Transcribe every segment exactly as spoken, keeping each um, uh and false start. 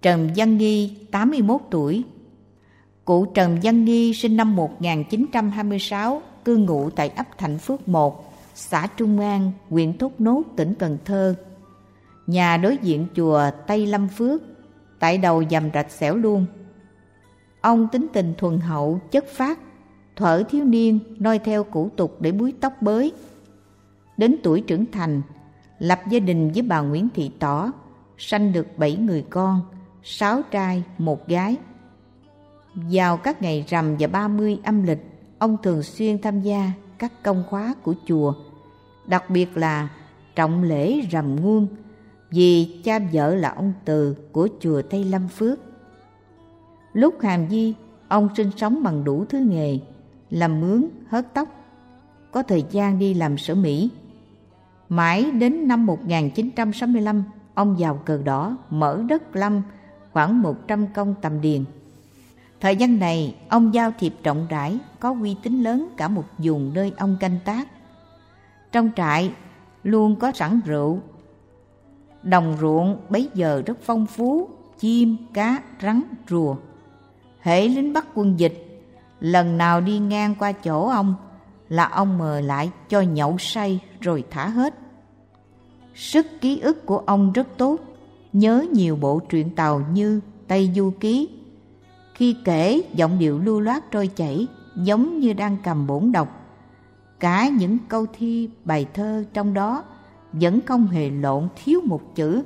Trần Văn Nghi, tám mươi mốt tuổi. Cụ Trần Văn Nghi sinh năm một nghìn chín trăm hai mươi sáu, cư ngụ tại ấp Thạnh Phước một, xã Trung An, huyện Thốt Nốt, tỉnh Cần Thơ. Nhà đối diện chùa Tây Lâm Phước, tại đầu dầm rạch Xẻo Luôn. Ông tính tình thuần hậu, chất phác, thuở thiếu niên noi theo cũ tục để búi tóc bới. Đến tuổi trưởng thành, lập gia đình với bà Nguyễn Thị Tỏ, sanh được bảy người con, sáu trai, một gái. Vào các ngày rằm và ba mươi âm lịch, ông thường xuyên tham gia các công khóa của chùa, đặc biệt là trọng lễ rằm nguồn, vì cha vợ là ông Từ của chùa Tây Lâm Phước. Lúc hàm di, ông sinh sống bằng đủ thứ nghề, làm mướn, hớt tóc, có thời gian đi làm sở Mỹ. Mãi đến năm một nghìn chín trăm sáu mươi lăm, ông vào Cờ Đỏ mở đất lâm khoảng một trăm công tầm điền. Thời gian này, ông giao thiệp rộng rãi, có uy tín lớn cả một vùng nơi ông canh tác. Trong trại luôn có sẵn rượu. Đồng ruộng bấy giờ rất phong phú, chim, cá, rắn, rùa. Hễ lính Bắc quân dịch, lần nào đi ngang qua chỗ ông là ông mời lại cho nhậu say rồi thả hết. Sức ký ức của ông rất tốt, nhớ nhiều bộ truyện Tàu như Tây Du Ký. Khi kể, giọng điệu lưu loát trôi chảy, giống như đang cầm bổn đọc. Cả những câu thi bài thơ trong đó vẫn không hề lộn thiếu một chữ.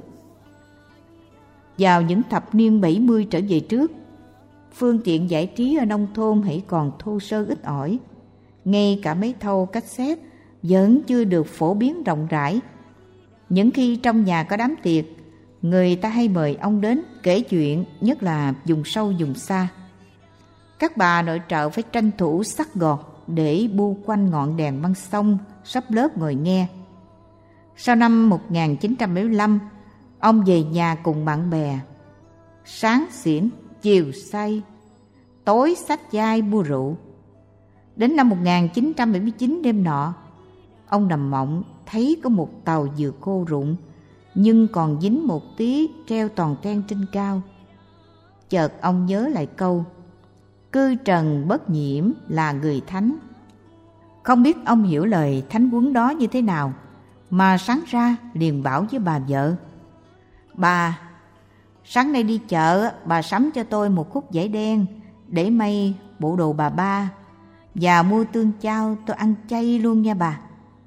Vào những thập niên bảy mươi trở về trước, phương tiện giải trí ở nông thôn hãy còn thô sơ ít ỏi. Ngay cả mấy thâu cassette vẫn chưa được phổ biến rộng rãi. Những khi trong nhà có đám tiệc, người ta hay mời ông đến kể chuyện, nhất là vùng sâu vùng xa. Các bà nội trợ phải tranh thủ sắc gọt để bu quanh ngọn đèn băng sông, sắp lớp ngồi nghe. Sau năm một nghìn chín trăm bảy mươi lăm, ông về nhà cùng bạn bè. Sáng xỉn, chiều say, tối xách vai mua rượu. Đến năm một nghìn chín trăm bảy mươi chín đêm nọ, ông nằm mộng thấy có một tàu vừa khô rụng, nhưng còn dính một tí treo toàn ten trên cao. Chợt ông nhớ lại câu cư trần bất nhiễm là người thánh. Không biết ông hiểu lời thánh huấn đó như thế nào, mà sáng ra liền bảo với bà vợ: Bà, sáng nay đi chợ, bà sắm cho tôi một khúc vải đen để may bộ đồ bà ba, và mua tương chao tôi ăn chay luôn nha bà.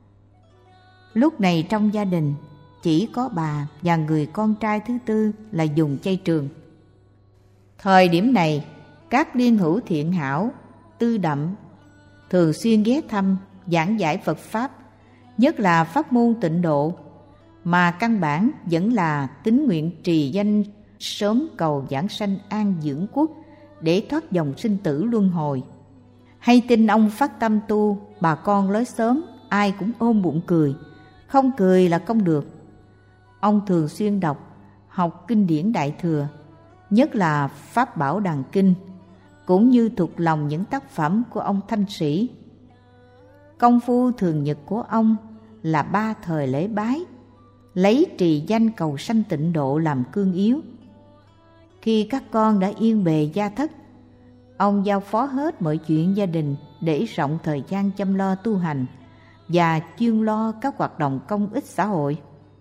Lúc này trong gia đình chỉ có bà và người con trai thứ tư là dùng chay trường. Thời điểm này, các liên hữu thiện hảo, tư đậm thường xuyên ghé thăm giảng giải Phật Pháp, nhất là pháp môn tịnh độ, mà căn bản vẫn là tín nguyện trì danh sớm cầu giảng sanh an dưỡng quốc để thoát dòng sinh tử luân hồi. Hay tin ông phát tâm tu, bà con lối xóm ai cũng ôm bụng cười, không cười là không được. Ông thường xuyên đọc, học kinh điển Đại Thừa, nhất là Pháp Bảo Đàn Kinh, cũng như thuộc lòng những tác phẩm của ông Thanh Sĩ. Công phu thường nhật của ông là ba thời lễ bái, lấy trì danh cầu sanh tịnh độ làm cương yếu. Khi các con đã yên bề gia thất, ông giao phó hết mọi chuyện gia đình để rộng thời gian chăm lo tu hành và chuyên lo các hoạt động công ích xã hội.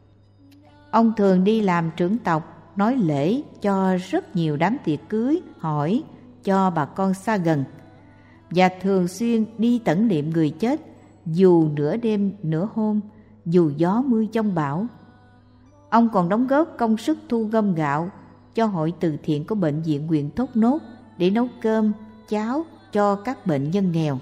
Ông thường đi làm trưởng tộc, nói lễ cho rất nhiều đám tiệc cưới, hỏi cho bà con xa gần, và thường xuyên đi tẩn niệm người chết, dù nửa đêm nửa hôm, dù gió mưa giông bão. Ông còn đóng góp công sức thu gom gạo cho hội từ thiện của bệnh viện huyện Thốt Nốt để nấu cơm, cháo cho các bệnh nhân nghèo.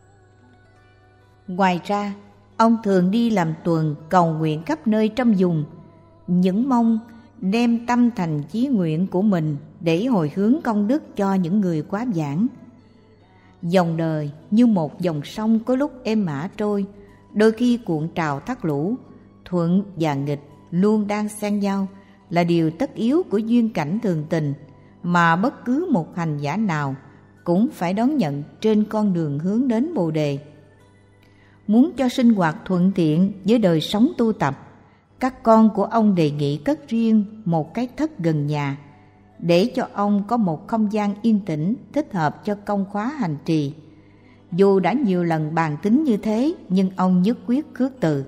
Ngoài ra, ông thường đi làm tuần cầu nguyện khắp nơi trong vùng, những mong đem tâm thành chí nguyện của mình để hồi hướng công đức cho những người quá giảng. Dòng đời như một dòng sông có lúc êm ả trôi, đôi khi cuộn trào thác lũ, thuận và nghịch luôn đang xen nhau, là điều tất yếu của duyên cảnh thường tình mà bất cứ một hành giả nào cũng phải đón nhận trên con đường hướng đến Bồ Đề. Muốn cho sinh hoạt thuận tiện với đời sống tu tập, các con của ông đề nghị cất riêng một cái thất gần nhà để cho ông có một không gian yên tĩnh thích hợp cho công khóa hành trì. Dù đã nhiều lần bàn tính như thế, nhưng ông nhất quyết khước từ.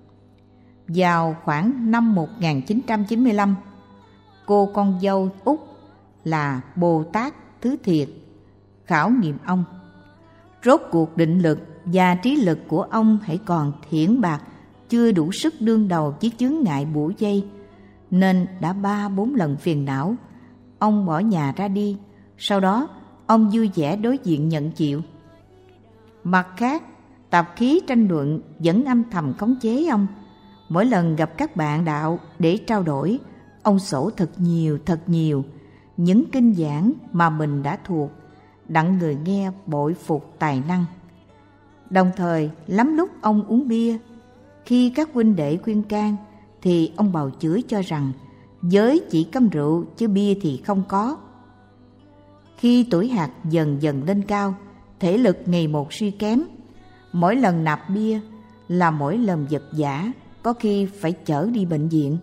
Vào khoảng năm một nghìn chín trăm chín mươi lăm, cô con dâu út là Bồ Tát Thứ Thiệt khảo nghiệm ông. Rốt cuộc định lực và trí lực của ông hãy còn thiển bạc, chưa đủ sức đương đầu với chướng ngại bủa dây, nên đã ba bốn lần phiền não. Ông bỏ nhà ra đi, sau đó ông vui vẻ đối diện nhận chịu. Mặt khác, tạp khí tranh luận vẫn âm thầm khống chế ông. Mỗi lần gặp các bạn đạo để trao đổi, ông sổ thật nhiều thật nhiều những kinh giảng mà mình đã thuộc, đặng người nghe bội phục tài năng. Đồng thời, lắm lúc ông uống bia. Khi các huynh đệ khuyên can, thì ông bào chữa cho rằng giới chỉ cấm rượu chứ bia thì không có. Khi tuổi hạt dần dần lên cao, thể lực ngày một suy kém. Mỗi lần nạp bia là mỗi lần vật vã, có khi phải chở đi bệnh viện.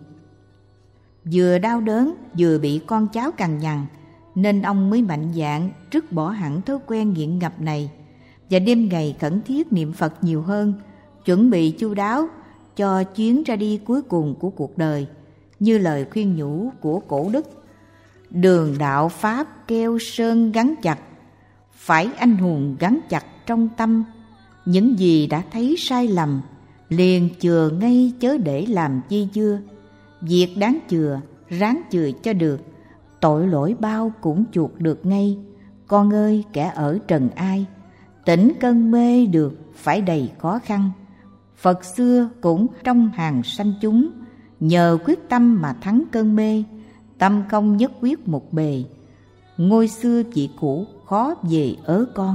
Vừa đau đớn vừa bị con cháu cằn nhằn, nên ông mới mạnh dạn trút bỏ hẳn thói quen nghiện ngập này, và đêm ngày khẩn thiết niệm Phật nhiều hơn, chuẩn bị chu đáo cho chuyến ra đi cuối cùng của cuộc đời, như lời khuyên nhủ của cổ đức: đường đạo pháp keo sơn gắn chặt, phải anh hùng gắn chặt trong tâm. Những gì đã thấy sai lầm, liền chừa ngay chớ để làm dây dưa. Việc đáng chừa, ráng chừa cho được, tội lỗi bao cũng chuộc được ngay. Con ơi kẻ ở trần ai, tỉnh cơn mê được phải đầy khó khăn. Phật xưa cũng trong hàng sanh chúng, nhờ quyết tâm mà thắng cơn mê. Tâm không nhất quyết một bề, ngôi xưa chị cũ khó về ớ con.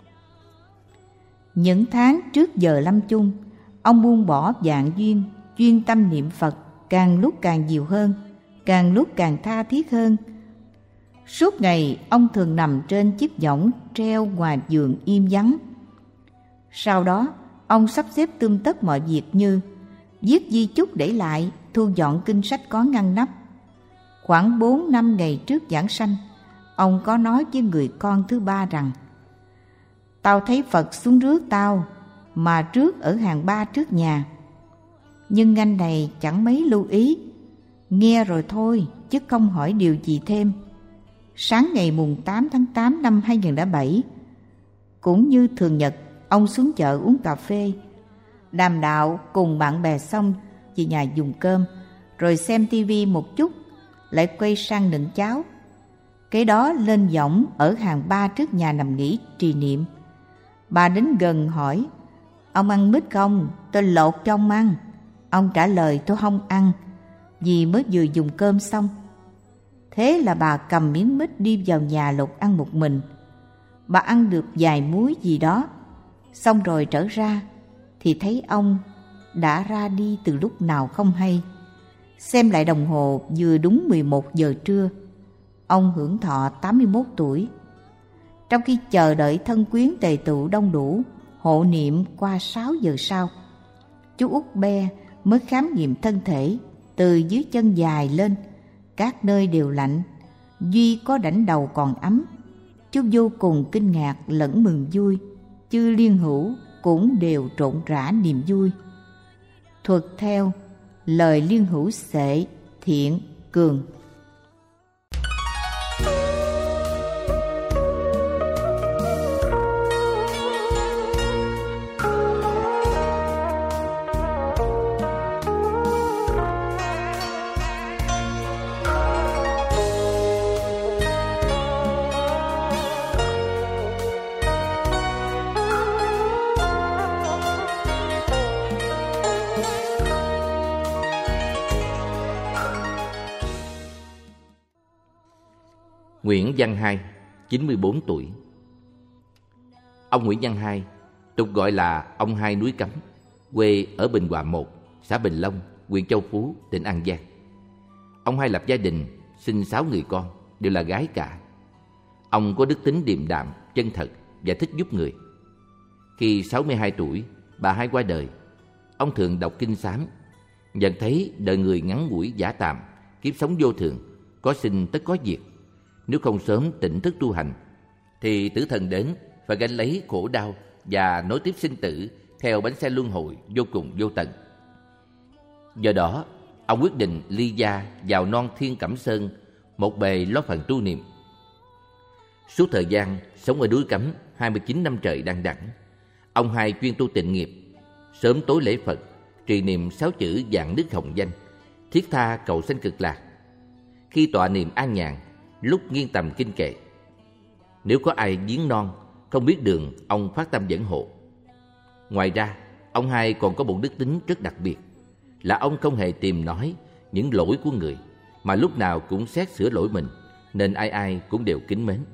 Những tháng trước giờ lâm chung, ông buông bỏ vạn duyên, chuyên tâm niệm Phật, càng lúc càng nhiều hơn, càng lúc càng tha thiết hơn. Suốt ngày ông thường nằm trên chiếc võng treo ngoài giường im vắng. Sau đó ông sắp xếp tươm tất mọi việc, như viết di chúc để lại, thu dọn kinh sách có ngăn nắp. Khoảng bốn năm ngày trước giảng sanh, ông có nói với người con thứ ba rằng: tao thấy Phật xuống rước tao, mà trước ở hàng ba trước nhà. Nhưng anh này chẳng mấy lưu ý, nghe rồi thôi chứ không hỏi điều gì thêm. Sáng ngày mùng tám tháng tám năm hai nghìn lẻ bảy, cũng như thường nhật, ông xuống chợ uống cà phê, đàm đạo cùng bạn bè xong về nhà dùng cơm, rồi xem tivi một chút, lại quay sang nựng cháo. Kế đó lên võng ở hàng ba trước nhà nằm nghỉ trì niệm. Bà đến gần hỏi: ông ăn mít không? Tôi lột cho ông ăn. Ông trả lời: tôi không ăn, vì mới vừa dùng cơm xong. Thế là bà cầm miếng mít đi vào nhà lột ăn một mình. Bà ăn được vài muối gì đó, xong rồi trở ra thì thấy ông đã ra đi từ lúc nào không hay. Xem lại đồng hồ, vừa đúng mười một giờ trưa. Ông hưởng thọ tám mươi mốt tuổi. Trong khi chờ đợi thân quyến tề tựu đông đủ, hộ niệm qua sáu giờ sau, chú út Be mới khám nghiệm thân thể. Từ dưới chân dài lên, các nơi đều lạnh, duy có đảnh đầu còn ấm. Chú vô cùng kinh ngạc lẫn mừng vui, chư liên hữu cũng đều trộn rã niềm vui. Thuật theo lời liên hữu Sệ, Thiện, Cường. Nguyễn Văn Hai, chín mươi bốn tuổi. Ông Nguyễn Văn Hai, tục gọi là ông Hai núi Cấm, quê ở Bình Hòa một, xã Bình Long, huyện Châu Phú, tỉnh An Giang. Ông Hai lập gia đình, sinh sáu người con, đều là gái cả. Ông có đức tính điềm đạm, chân thật và thích giúp người. Khi sáu mươi hai tuổi, bà Hai qua đời. Ông thường đọc kinh sám, nhận thấy đời người ngắn ngủi dã tạm, kiếp sống vô thường, có sinh tất có diệt, Nếu không sớm tỉnh thức tu hành, thì tử thần đến phải gánh lấy khổ đau và nối tiếp sinh tử theo bánh xe luân hồi vô cùng vô tận. Do đó, ông quyết định ly gia vào non Thiên Cẩm Sơn, một bề lo phần tu niệm. Suốt thời gian sống ở núi Cấm hai mươi chín năm trời đăng đẳng, ông Hai chuyên tu tịnh nghiệp, sớm tối lễ Phật, trì niệm sáu chữ vạn đức hồng danh, thiết tha cầu sanh cực lạc. Khi tọa niệm an nhàn, lúc nghiêng tầm kinh kệ, nếu có ai viếng non không biết đường, ông phát tâm dẫn hộ. Ngoài ra, ông Hai còn có một đức tính rất đặc biệt, là ông không hề tìm nói những lỗi của người, mà lúc nào cũng xét sửa lỗi mình, nên ai ai cũng đều kính mến.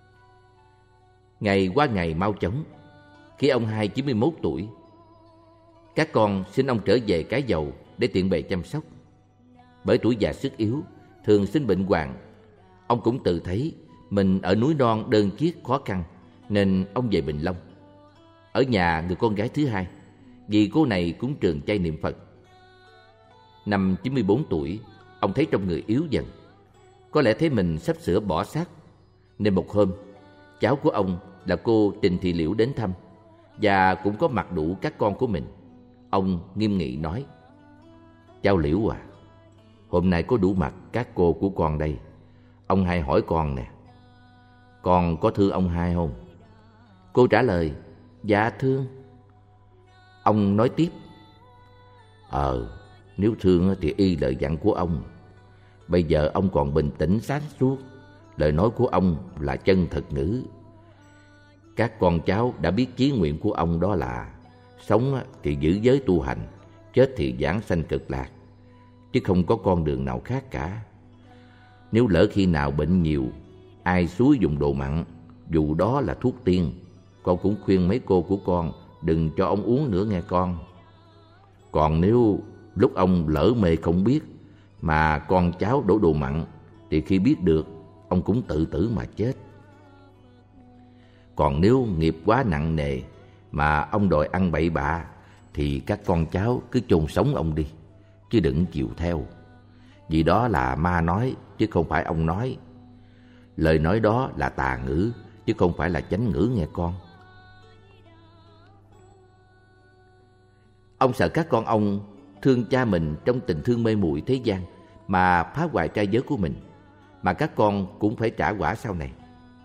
Ngày qua ngày mau chóng, khi ông Hai chín mươi mốt tuổi, các con xin ông trở về Cái Dầu để tiện bề chăm sóc. Bởi tuổi già sức yếu, thường sinh bệnh hoạn, ông cũng tự thấy mình ở núi non đơn chiếc khó khăn, nên ông về Bình Long. Ở nhà người con gái thứ hai, vì cô này cũng trường chay niệm Phật. Năm chín mươi bốn tuổi, ông thấy trong người yếu dần, có lẽ thấy mình sắp sửa bỏ xác, nên một hôm, cháu của ông là cô Trình Thị Liễu đến thăm, và cũng có mặt đủ các con của mình. Ông nghiêm nghị nói: "Cháu Liễu à, hôm nay có đủ mặt các cô của con đây. Ông Hai hỏi con nè, con có thương ông Hai không?" Cô trả lời: "Dạ thương." Ông nói tiếp: Ờ, nếu thương thì y lời dặn của ông. Bây giờ ông còn bình tĩnh sáng suốt, lời nói của ông là chân thật ngữ. Các con cháu đã biết chí nguyện của ông, đó là sống thì giữ giới tu hành, chết thì giảng sanh cực lạc, chứ không có con đường nào khác cả. Nếu lỡ khi nào bệnh nhiều, ai xúi dùng đồ mặn, dù đó là thuốc tiên, con cũng khuyên mấy cô của con đừng cho ông uống nữa nghe con. Còn nếu lúc ông lỡ mê không biết, mà con cháu đổ đồ mặn, thì khi biết được, ông cũng tự tử mà chết. Còn nếu nghiệp quá nặng nề mà ông đòi ăn bậy bạ, thì các con cháu cứ chôn sống ông đi, chứ đừng chịu theo. Vì đó là ma nói, chứ không phải ông nói. Lời nói đó là tà ngữ, chứ không phải là chánh ngữ nghe con. Ông sợ các con ông thương cha mình trong tình thương mê muội thế gian mà phá hoại trai giới của mình, mà các con cũng phải trả quả sau này.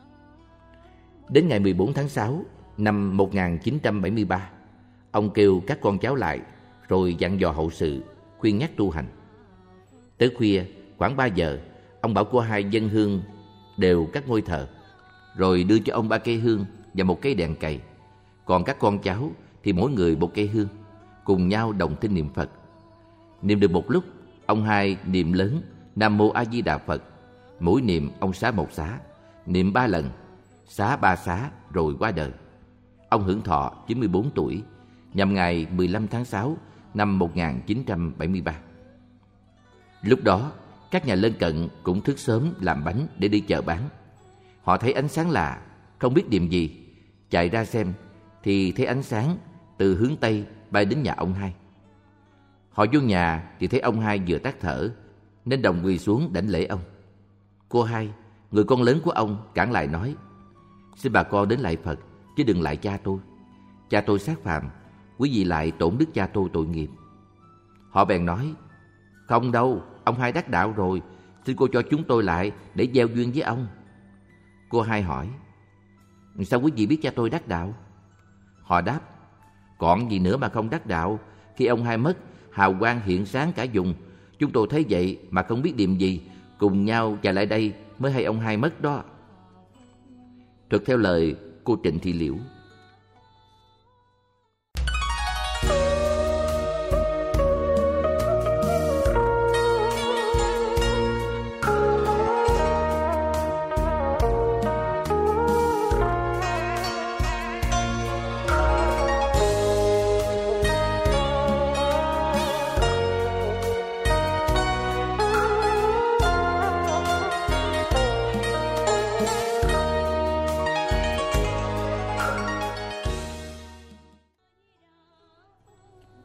Đến ngày mười bốn tháng sáu năm một nghìn chín trăm bảy mươi ba, ông kêu các con cháu lại, rồi dặn dò hậu sự, khuyên nhắc tu hành. Tới khuya, khoảng ba giờ, ông bảo cô Hai dâng hương đều các ngôi thờ, rồi đưa cho ông ba cây hương và một cây đèn cày. Còn các con cháu thì mỗi người một cây hương, cùng nhau đồng thanh niệm Phật. Niệm được một lúc, ông Hai niệm lớn Nam Mô A Di Đà Phật. Mỗi niệm ông xá một xá, niệm ba lần, xá ba xá rồi qua đời. Ông hưởng thọ chín mươi bốn tuổi, nhằm ngày mười lăm tháng sáu năm một nghìn chín trăm bảy mươi ba. Lúc đó, các nhà lân cận cũng thức sớm làm bánh để đi chợ bán. Họ thấy ánh sáng lạ, không biết điểm gì, chạy ra xem thì thấy ánh sáng từ hướng Tây bay đến nhà ông Hai. Họ vô nhà thì thấy ông Hai vừa tắt thở, nên đồng quỳ xuống đảnh lễ ông. Cô Hai, người con lớn của ông, cản lại nói: "Xin bà con đến lạy Phật, chứ đừng lại cha tôi. Cha tôi sát phàm, quý vị lại tổn đức cha tôi tội nghiệp." Họ bèn nói: "Không đâu, ông Hai đắc đạo rồi, xin cô cho chúng tôi lại để gieo duyên với ông." Cô Hai hỏi: "Sao quý vị biết cha tôi đắc đạo?" Họ đáp: "Còn gì nữa mà không đắc đạo? Khi ông Hai mất, hào quang hiện sáng cả vùng. Chúng tôi thấy vậy mà không biết điểm gì, cùng nhau chạy lại đây mới hay ông Hai mất đó." Thực theo lời cô Trịnh Thị Liễu.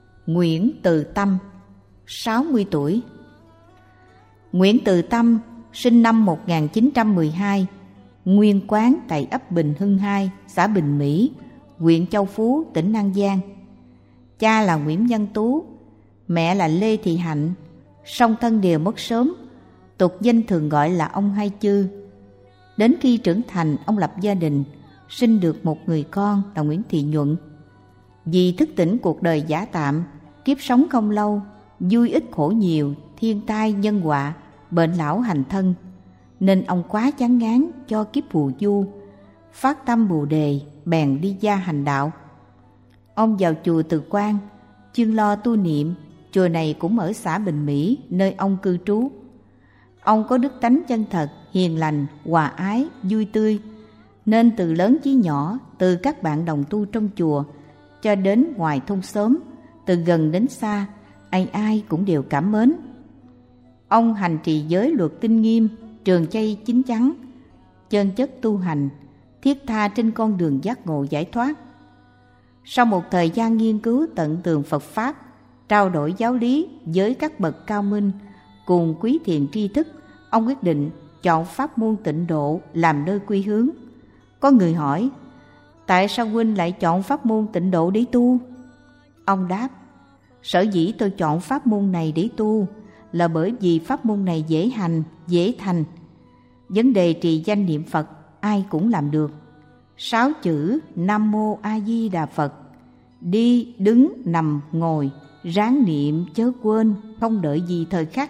Nguyễn Từ Tâm, sáu mươi tuổi. Nguyễn Từ Tâm sinh năm một nghìn chín trăm mười hai, nguyên quán tại ấp Bình Hưng hai, xã Bình Mỹ, huyện Châu Phú, tỉnh An Giang. Cha là Nguyễn Văn Tú, mẹ là Lê Thị Hạnh, song thân đều mất sớm, tục danh thường gọi là ông Hai Chư. Đến khi trưởng thành, ông lập gia đình, sinh được một người con là Nguyễn Thị Nhuận. Vì thức tỉnh cuộc đời giả tạm, kiếp sống không lâu, vui ít khổ nhiều, thiên tai nhân họa, bệnh lão hành thân, nên ông quá chán ngán cho kiếp phù du, phát tâm Bồ Đề, bèn đi gia hành đạo. Ông vào chùa Từ Quan, chuyên lo tu niệm. Chùa này cũng ở xã Bình Mỹ, nơi ông cư trú. Ông có đức tánh chân thật, hiền lành, hòa ái, vui tươi, nên từ lớn chí nhỏ, từ các bạn đồng tu trong chùa cho đến ngoài thôn xóm, từ gần đến xa, ai ai cũng đều cảm mến. Ông hành trì giới luật tinh nghiêm, trường chay chín chắn, chân chất tu hành, thiết tha trên con đường giác ngộ giải thoát. Sau một thời gian nghiên cứu tận tường Phật Pháp, trao đổi giáo lý với các bậc cao minh cùng quý thiện tri thức, ông quyết định chọn pháp môn Tịnh Độ làm nơi quy hướng. Có người hỏi, tại sao huynh lại chọn pháp môn Tịnh Độ để tu? Ông đáp, sở dĩ tôi chọn pháp môn này để tu là bởi vì pháp môn này dễ hành, dễ thành. Vấn đề trì danh niệm Phật ai cũng làm được. Sáu chữ Nam Mô A Di Đà Phật, đi, đứng, nằm, ngồi, ráng niệm chớ quên, không đợi gì thời khắc.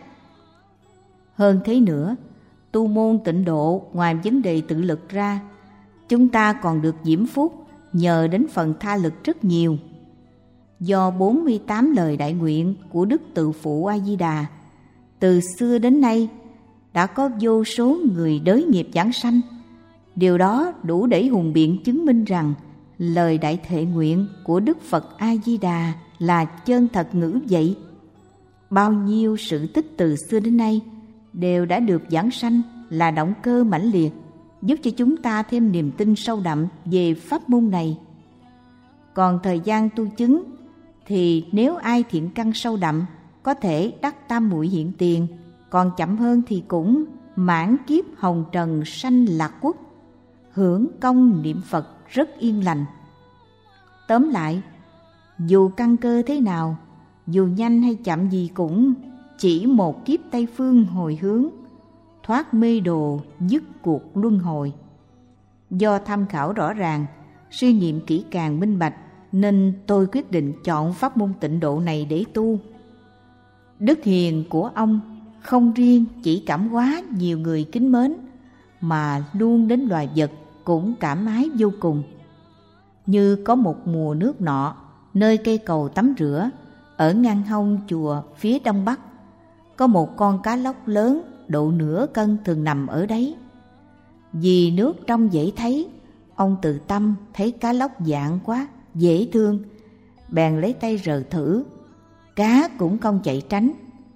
Hơn thế nữa, tu môn Tịnh Độ ngoài vấn đề tự lực ra, chúng ta còn được diễm phúc nhờ đến phần tha lực rất nhiều. Do bốn mươi tám lời đại nguyện của Đức Tự Phụ A Di Đà, từ xưa đến nay đã có vô số người đới nghiệp giảng sanh. Điều đó đủ để hùng biện chứng minh rằng lời đại thệ nguyện của Đức Phật A Di Đà là chân thật ngữ vậy. Bao nhiêu sự tích từ xưa đến nay đều đã được giảng sanh là động cơ mãnh liệt, giúp cho chúng ta thêm niềm tin sâu đậm về pháp môn này. Còn thời gian tu chứng thì nếu ai thiện căn sâu đậm có thể đắc tam muội hiện tiền, còn chậm hơn thì cũng mãn kiếp hồng trần sanh lạc quốc, hưởng công niệm Phật rất yên lành. Tóm lại, dù căn cơ thế nào, dù nhanh hay chậm gì cũng chỉ một kiếp Tây Phương hồi hướng, thoát mê đồ, dứt cuộc luân hồi. Do tham khảo rõ ràng, suy nghiệm kỹ càng minh bạch, nên tôi quyết định chọn pháp môn Tịnh Độ này để tu. Đức hiền của ông không riêng chỉ cảm hóa nhiều người kính mến, mà luôn đến loài vật cũng cảm ái vô cùng. Như có một mùa nước nọ, nơi cây cầu tắm rửa, ở ngang hông chùa phía đông bắc, có một con cá lóc lớn độ nửa cân thường nằm ở đấy. Vì nước trong dễ thấy, ông Từ Tâm thấy cá lóc dạng quá, dễ thương, bèn lấy tay rờ thử, cá cũng không chạy tránh.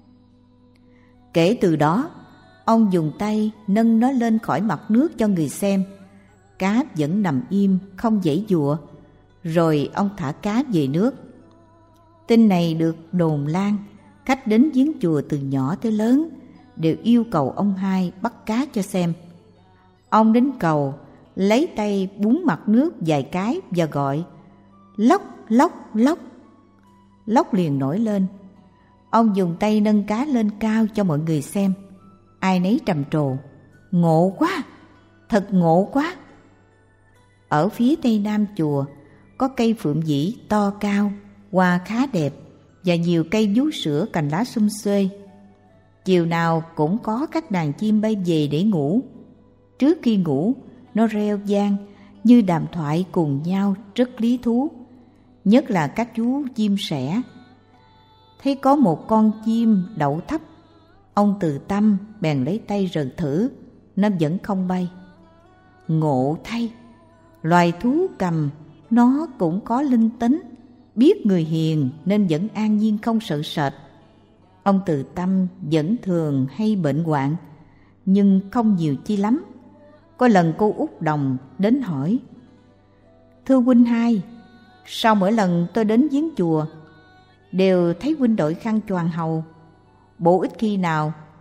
Kể từ đó, ông dùng tay nâng nó lên khỏi mặt nước cho người xem. Cá vẫn nằm im, không giãy giụa. Rồi ông thả cá về nước. Tin này được đồn lan, khách đến viếng chùa từ nhỏ tới lớn đều yêu cầu ông Hai bắt cá cho xem. Ông đến cầu, lấy tay búng mặt nước vài cái và gọi lóc lóc lóc. Lóc liền nổi lên. Ông dùng tay nâng cá lên cao cho mọi người xem. Ai nấy trầm trồ, ngộ quá, thật ngộ quá. Ở phía tây nam chùa có cây phượng vĩ to cao, hoa khá đẹp và nhiều cây vú sữa cành lá sum xuê. Chiều nào cũng có các đàn chim bay về để ngủ. Trước khi ngủ, nó reo vang như đàm thoại cùng nhau rất lý thú, nhất là các chú chim sẻ. Thấy có một con chim đậu thấp, ông Từ Tâm bèn lấy tay rờ thử, nó vẫn không bay. Ngộ thay, loài thú cầm nó cũng có linh tính, biết người hiền nên vẫn an nhiên không sợ sệt. Ông Từ Tâm vẫn thường hay bệnh hoạn, nhưng không nhiều chi lắm. Có lần cô Út Đồng đến hỏi: "Thưa huynh Hai, sao mỗi lần tôi đến viếng chùa đều thấy huynh đội khăn choàng hầu, bộ ít khi nào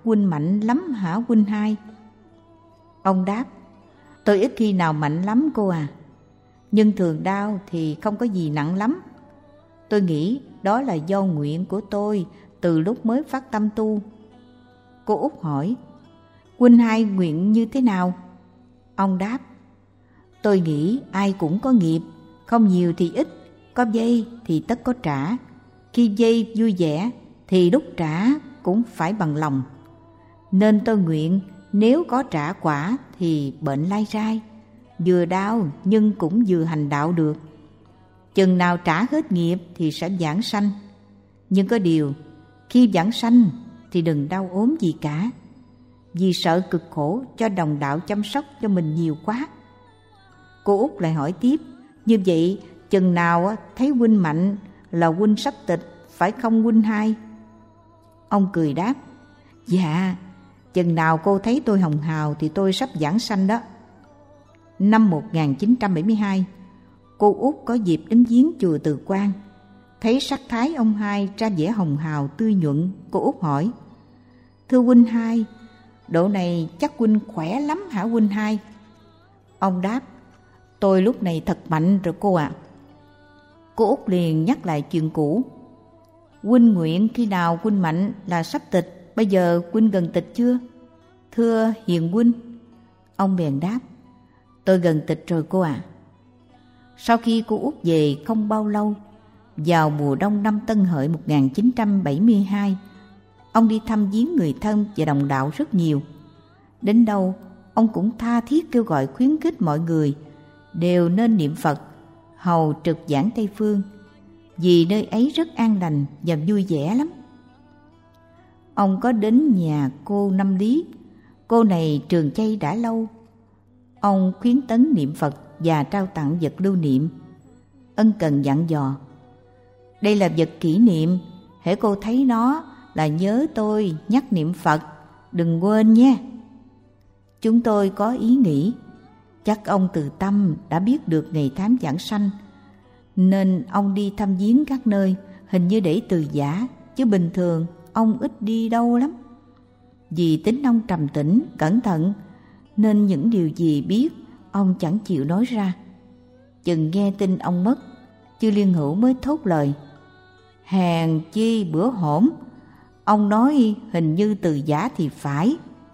huynh mạnh lắm hả huynh hai? Ông đáp, tôi ít khi nào mạnh lắm cô à, nhưng thường đau thì không có gì nặng lắm. Tôi nghĩ đó là do nguyện của tôi từ lúc mới phát tâm tu. Cô Út hỏi, huynh hai nguyện như thế nào? Ông đáp, tôi nghĩ ai cũng có nghiệp, không nhiều thì ít, có vay thì tất có trả. Khi vay vui vẻ thì lúc trả cũng phải bằng lòng. Nên tôi nguyện nếu có trả quả thì bệnh lai rai, vừa đau nhưng cũng vừa hành đạo được. Chừng nào trả hết nghiệp thì sẽ vãng sanh. Nhưng có điều, khi vãng sanh thì đừng đau ốm gì cả, vì sợ cực khổ cho đồng đạo chăm sóc cho mình nhiều quá. Cô Út lại hỏi tiếp, như vậy chừng nào thấy huynh mạnh là huynh sắp tịch, phải không huynh hai? Ông cười đáp, dạ, chừng nào cô thấy tôi hồng hào thì tôi sắp vãng sanh đó. Năm một nghìn chín trăm bảy mươi hai, cô Út có dịp đến viếng chùa Từ Quang. Thấy sắc thái ông hai ra vẻ hồng hào tươi nhuận, cô Út hỏi, thưa huynh hai, độ này chắc huynh khỏe lắm hả huynh hai? Ông đáp, tôi lúc này thật mạnh rồi cô ạ. À. Cô Út liền nhắc lại chuyện cũ. Huynh nguyện khi nào huynh mạnh là sắp tịch, bây giờ huynh gần tịch chưa? Thưa hiền huynh. Ông bèn đáp, tôi gần tịch rồi cô ạ. À. Sau khi cô Út về không bao lâu, vào mùa đông năm Tân Hợi một nghìn chín trăm bảy mươi hai, ông đi thăm viếng người thân và đồng đạo rất nhiều. Đến đâu, ông cũng tha thiết kêu gọi khuyến khích mọi người đều nên niệm Phật, hầu trực giảng Tây Phương, vì nơi ấy rất an lành và vui vẻ lắm. Ông có đến nhà cô Năm Lý, cô này trường chay đã lâu. Ông khuyến tấn niệm Phật và trao tặng vật lưu niệm. Ân cần dặn dò, đây là vật kỷ niệm, hễ cô thấy nó là nhớ tôi nhắc niệm Phật, đừng quên nhé. Chúng tôi có ý nghĩ, chắc ông từ tâm đã biết được ngày tháng vãng sanh, nên ông đi thăm viếng các nơi, hình như để từ giả, chứ bình thường ông ít đi đâu lắm. Vì tính ông trầm tĩnh, cẩn thận, nên những điều gì biết ông chẳng chịu nói ra. Chừng nghe tin ông mất, Chư Liên Hữu mới thốt lời, hèn chi bữa hổm, ông nói hình như từ giả thì phải.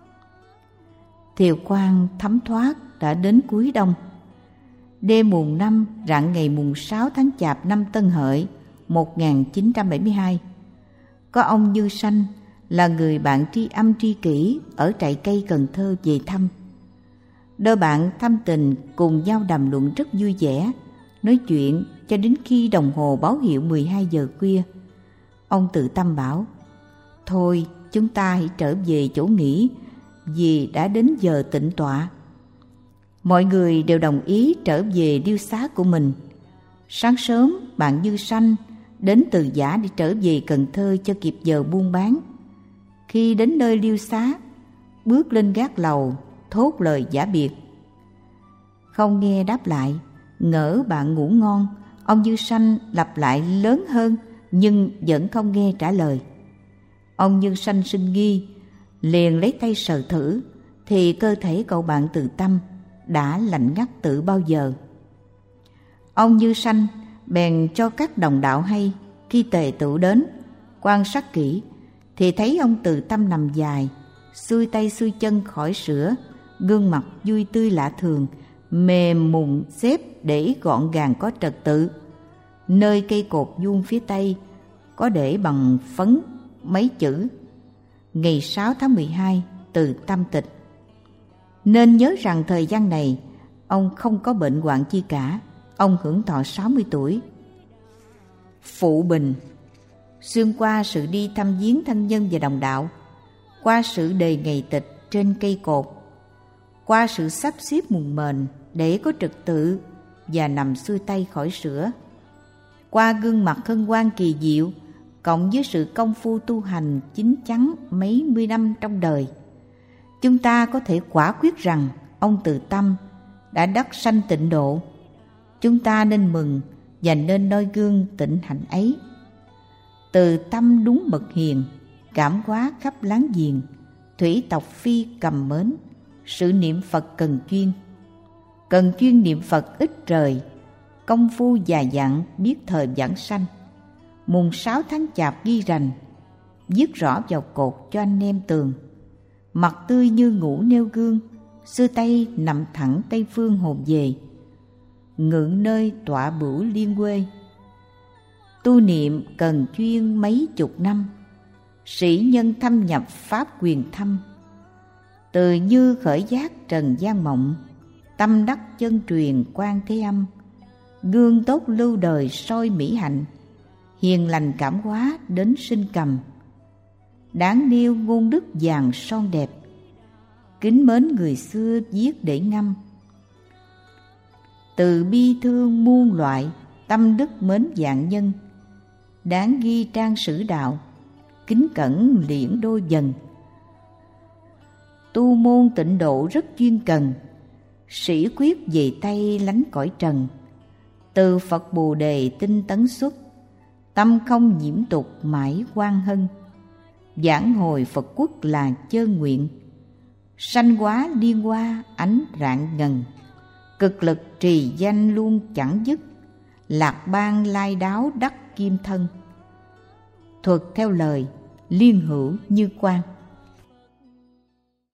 Thiều quang thấm thoát đã đến cuối đông. Đêm mùng năm rạng ngày mùng sáu tháng Chạp năm Tân Hợi một nghìn chín trăm bảy mươi hai, có ông Như Sanh là người bạn tri âm tri kỷ ở trại cây Cần Thơ về thăm. Đôi bạn thăm tình cùng nhau đàm luận rất vui vẻ, nói chuyện cho đến khi đồng hồ báo hiệu mười hai giờ khuya. Ông Từ Tâm bảo, thôi chúng ta hãy trở về chỗ nghỉ, vì đã đến giờ tịnh tọa. Mọi người đều đồng ý trở về điêu xá của mình. Sáng sớm bạn Như Sanh đến Từ Giả để trở về Cần Thơ cho kịp giờ buôn bán. Khi đến nơi điêu xá, bước lên gác lầu thốt lời giả biệt. Không nghe đáp lại, ngỡ bạn ngủ ngon, ông Như Sanh lặp lại lớn hơn nhưng vẫn không nghe trả lời. Ông Như Sanh sinh nghi, liền lấy tay sờ thử thì cơ thể cậu bạn Từ Tâm đã lạnh ngắt từ bao giờ. Ông Như Sanh bèn cho các đồng đạo hay, khi tề tựu đến quan sát kỹ thì thấy ông Từ Tâm nằm dài, xuôi tay xuôi chân khỏi sữa, gương mặt vui tươi lạ thường, mềm mụn xếp để gọn gàng có trật tự. Nơi cây cột vuông phía tây có để bằng phấn mấy chữ: ngày sáu tháng mười hai Từ Tâm tịch. Nên nhớ rằng thời gian này ông không có bệnh hoạn chi cả. Ông hưởng thọ sáu mươi tuổi. Phụ bình: xuyên qua sự đi thăm viếng thân nhân và đồng đạo, qua sự đề ngày tịch trên cây cột, qua sự sắp xếp mùng mền để có trật tự và nằm xuôi tay khỏi sữa, qua gương mặt hân hoan kỳ diệu cộng với sự công phu tu hành chín chắn mấy mươi năm trong đời, chúng ta có thể quả quyết rằng ông Từ Tâm đã đắc sanh tịnh độ. Chúng ta nên mừng và nên noi gương tịnh hạnh ấy. Từ Tâm đúng bậc hiền, cảm hóa khắp láng giềng, thủy tộc phi cầm mến, sự niệm Phật cần chuyên. Cần chuyên niệm Phật ít rời, công phu già dặn biết thời vãng sanh. Mùng sáu tháng chạp ghi rành, viết rõ vào cột cho anh em tường. Mặt tươi như ngủ nêu gương, xưa Tây nằm thẳng Tây phương hồn về. Ngự nơi tọa bửu liên quê, tu niệm cần chuyên mấy chục năm. Sĩ nhân thâm nhập pháp quyền thâm, từ như khởi giác trần gian mộng. Tâm đắc chân truyền quan thế âm, gương tốt lưu đời soi mỹ hạnh. Hiền lành cảm hóa đến sinh cầm, đáng nêu ngôn đức vàng son đẹp. Kính mến người xưa viết để ngâm, từ bi thương muôn loại, tâm đức mến vạn nhân. Đáng ghi trang sử đạo, kính cẩn liễn đôi dần. Tu môn tịnh độ rất chuyên cần, sĩ quyết về Tây lánh cõi trần. Từ Phật Bồ Đề tinh tấn xuất, tâm không nhiễm tục mãi quan hân. Giảng hồi Phật quốc là chơn nguyện, sanh hóa liên hoa ánh rạng ngần. Cực lực trì danh luôn chẳng dứt, lạc ban lai đáo đắc kim thân. Thuật theo lời liên hữu như quan.